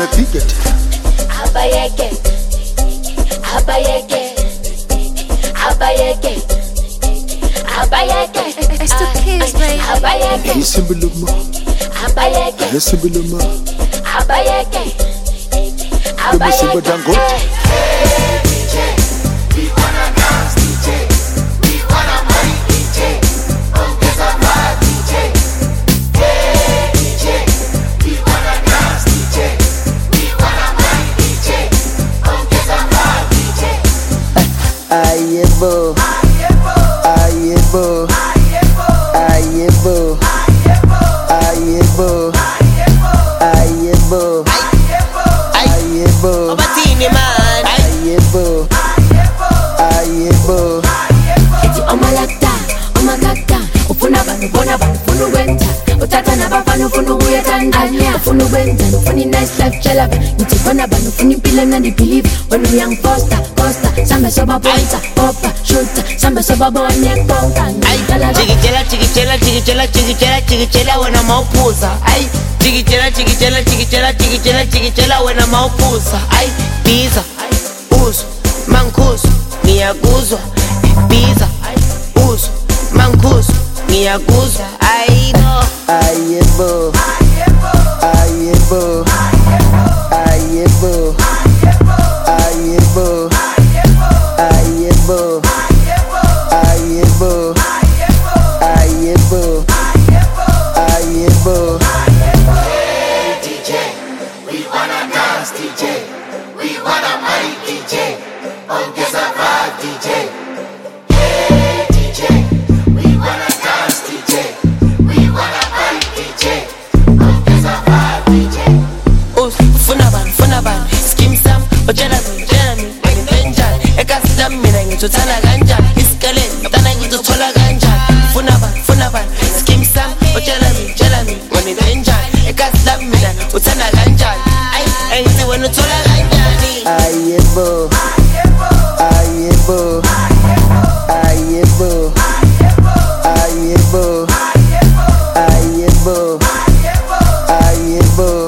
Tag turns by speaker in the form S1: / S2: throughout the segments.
S1: wamepiga tena.
S2: Abayeke, abayeke, abayeke, abayeke.
S3: It's the kids, baby.
S2: Abayeke,
S1: Isimbuluma,
S2: abayeke,
S1: isimbuluma,
S2: abayeke,
S1: Simba Dangote.
S4: We wanna dance DJ, we wanna party DJ, ongeza vibe DJ. Hey DJ, we wanna dance DJ, we wanna party DJ, ongeza vibe DJ.
S5: Ayebo, ayebo, ayebo, ayebo, ayebo, ayebo,
S6: Obatini man,
S5: ayebo, ayebo.
S2: eti omalata, omagata, ufuna banu bona banu funu wenta, utata na bafanu funu huya Tanzania, ufunu wenta, ufuni nice life chalaba, niti bona banu funi pila na di believe, when we young poster, samba soba bonta, popa, shoota, samba soba bonye ponta,
S6: chiquichela, chiquichela, chiquichela, chiquichela, chiquichela, wena maupusa. Ay, chiquichela, chiquichela, chiquichela, chiquichela, chiquichela, wena maupusa. Ay, pizza, uso, mancuso, miaguzo, pizza, uso, mancuso, miaguzo. Ay, no.
S5: Ayebo, ayebo, ayebo, ayebo, ayebo, ayebo, ayebo, ayebo.
S4: Hey DJ, we wanna dance DJ, we wanna party DJ, ongeza vibe DJ. Hey DJ, we wanna dance DJ, we wanna party DJ, ongeza vibe DJ.
S6: Us, funaban, skim sam, ojerami, wena benjan, ekasitam mina ngithothana kanjani, iskeleton, tana ngithola kanjani. Funaban, skim sam, ojerami, wena benjan, ekasitam mina uthanda kanjani. Ay, ngithi wena uthola kanjani.
S5: Ayebo, ayebo, ayebo, ayebo, ayebo, ayebo,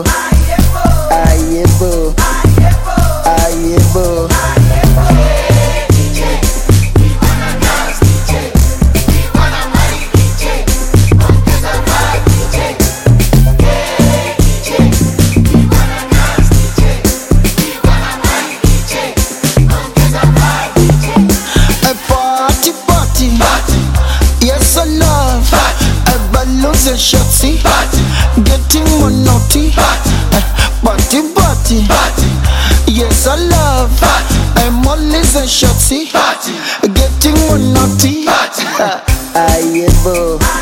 S5: ayebo, ayebo.
S4: Hey DJ, we wanna dance DJ, we wanna party DJ, ongeza vibe DJ. Hey DJ, we wanna dance DJ, we wanna party DJ, ongeza vibe DJ.
S5: A party, party,
S4: Party,
S5: yes I love.
S4: Party.
S5: A balloons and shotsy,
S4: party,
S5: getting more naughty.
S4: party,
S5: Party, party,
S4: party,
S5: yes I love.
S4: Party.
S5: I'm always a shotsy,
S4: party,
S5: getting more naughty.
S4: party.
S5: Ayebo,